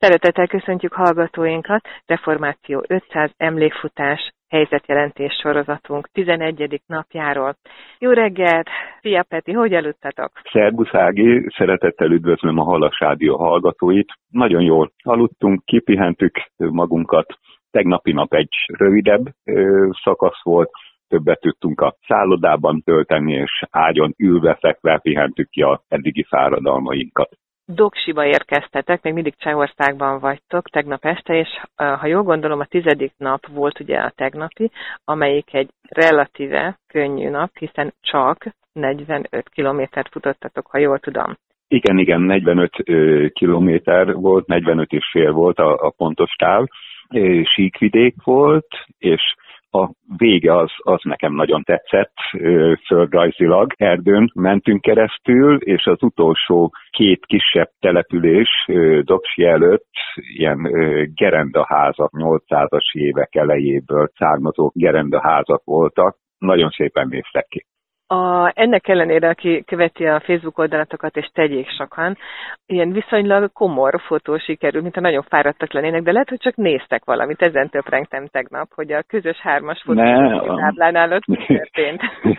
Szeretettel köszöntjük hallgatóinkat, Reformáció 500 emlékfutás helyzetjelentés sorozatunk 11. napjáról. Jó reggelt! Szia Peti, hogy aludtatok? Szerbusz Ági, szeretettel üdvözlöm a Halas Rádió hallgatóit. Nagyon jól aludtunk, kipihentük magunkat. Tegnapi nap egy rövidebb szakasz volt, többet tudtunk a szállodában tölteni, és ágyon ülve, fekve pihentük ki az eddigi fáradalmainkat. Doksiba érkeztetek, még mindig Csehországban vagytok tegnap este, és ha jól gondolom, a 10. nap volt ugye a tegnapi, amelyik egy relatíve könnyű nap, hiszen csak 45 kilométert futottatok, ha jól tudom. Igen, 45 kilométer volt, 45 és fél volt a pontos táv. Síkvidék volt, és a vége az nekem nagyon tetszett, földrajzilag. Erdőn mentünk keresztül, és az utolsó két kisebb település Doksi előtt ilyen gerendaházak, 800-as évek elejéből származó gerendaházak voltak. Nagyon szépen néztek ki. Ennek ellenére, aki követi a Facebook oldalatokat, és tegyék sokan, ilyen viszonylag komor fotó sikerül, mintha nagyon fáradtak lennének, de lehet, hogy csak néztek valamit. Ezen töprengtem tegnap, hogy a közös 3-as fotó táblánál ott mi történt.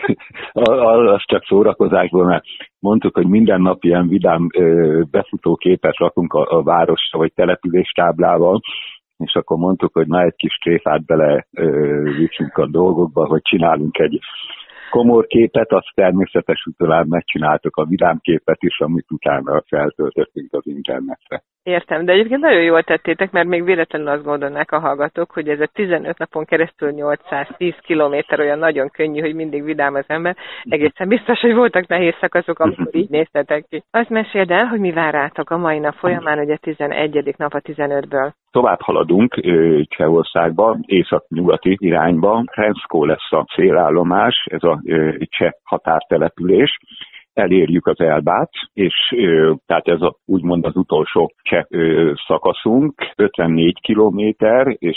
Az csak szórakozásból, mert mondtuk, hogy minden nap ilyen vidám befutó képet rakunk a városra, vagy település táblával, és akkor mondtuk, hogy na egy kis tréfát bele viszünk a dolgokba, hogy csinálunk egy komor képet, azt természetesen talán megcsináltuk a vidám képet is, amit utána feltöltöttünk az internetre. Értem, de egyébként nagyon jól tettétek, mert még véletlenül azt gondolnák a hallgatók, hogy ez a 15 napon keresztül 810 kilométer olyan nagyon könnyű, hogy mindig vidám az ember. Egészen biztos, hogy voltak nehéz szakaszok, amikor így néztetek ki. Azt meséld el, hogy mi vár rátok a mai nap folyamán, ugye 11. nap a 15-ből. Tovább haladunk Csehországba, észak-nyugati irányba. Hrenszkó lesz a célállomás, ez a cseh határtelepülés. Elérjük az Elbát, és tehát ez úgymond az utolsó cseh szakaszunk, 54 kilométer és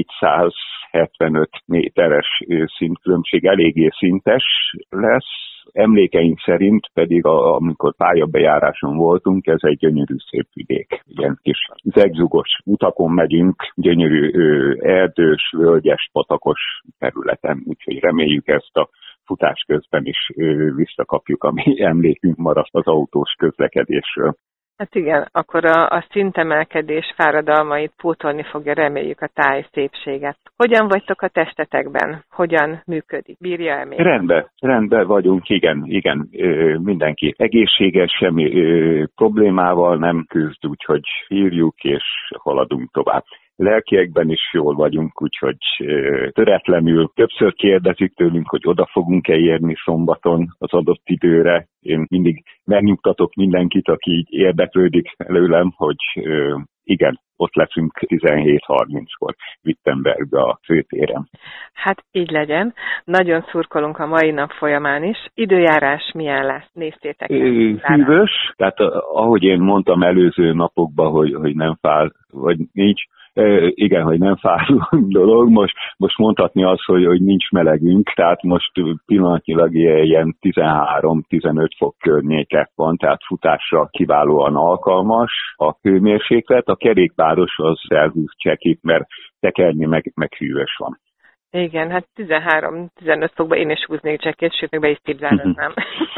475 méteres szintkülönbség, eléggé szintes lesz. Emlékeink szerint pedig, amikor pályabejáráson voltunk, ez egy gyönyörű szép vidék. Ilyen kis zegzugos utakon megyünk, gyönyörű erdős, völgyes, patakos területen, úgyhogy reméljük ezt a futás közben is visszakapjuk, ami emlékünk maradt az autós közlekedésről. Hát igen, akkor a szintemelkedés fáradalmait pótolni fogja, reméljük, a táj szépséget. Hogyan vagytok a testetekben? Hogyan működik? Bírja-e még? Rendben vagyunk, igen, mindenki egészséges, semmi problémával nem küzd, úgyhogy írjuk és haladunk tovább. Lelkiekben is jól vagyunk, úgyhogy töretlenül többször kérdezik tőlünk, hogy oda fogunk-e érni szombaton az adott időre. Én mindig megnyugtatok mindenkit, aki így érdeklődik előlem, hogy igen, ott leszünk 17:30-kor Wittenbergbe a főtéren. Hát így legyen. Nagyon szurkolunk a mai nap folyamán is. Időjárás milyen lesz? Néztétek? Hűvös, tehát ahogy én mondtam előző napokban, hogy nem fáj, vagy nincs, igen, hogy nem fáró dolog. Most mondhatni azt, hogy nincs melegünk, tehát most pillanatnyilag ilyen 13-15 fok környéke van, tehát futásra kiválóan alkalmas a hőmérséklet. A kerékpáros az elhúz csekit, mert tekerni meg hűvös van. Igen, hát 13-15 fokban én is húznék csekét, sőt, meg be is tipzároznám.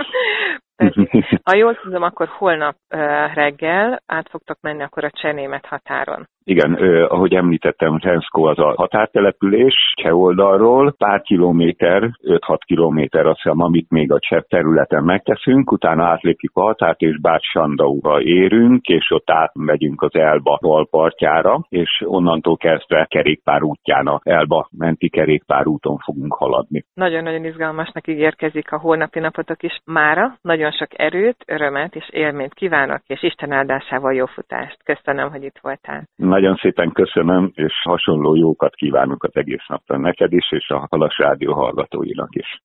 Ha jól tudom, akkor holnap reggel át fogtok menni akkor a cseh-német határon. Igen, ahogy említettem, Hrenszkó az a határtelepülés cseh oldalról, pár kilométer, 5-6 kilométer azt hiszem, amit még a cseh területen megteszünk, utána átlépjük a határt, és Bács-Sandauba érünk, és ott átmegyünk az Elba balpartjára, és onnantól kezdve kerékpárútján, a Elba menti kerékpárúton fogunk haladni. Nagyon-nagyon izgalmasnak ígérkezik a holnapi napotok is. Mára nagyon sok erőt, örömet és élményt kívánok, és Isten áldásával jó futást. Köszönöm, hogy itt voltál. Nagyon szépen köszönöm, és hasonló jókat kívánok az egész napra neked is, és a Halas Rádió hallgatóinak is.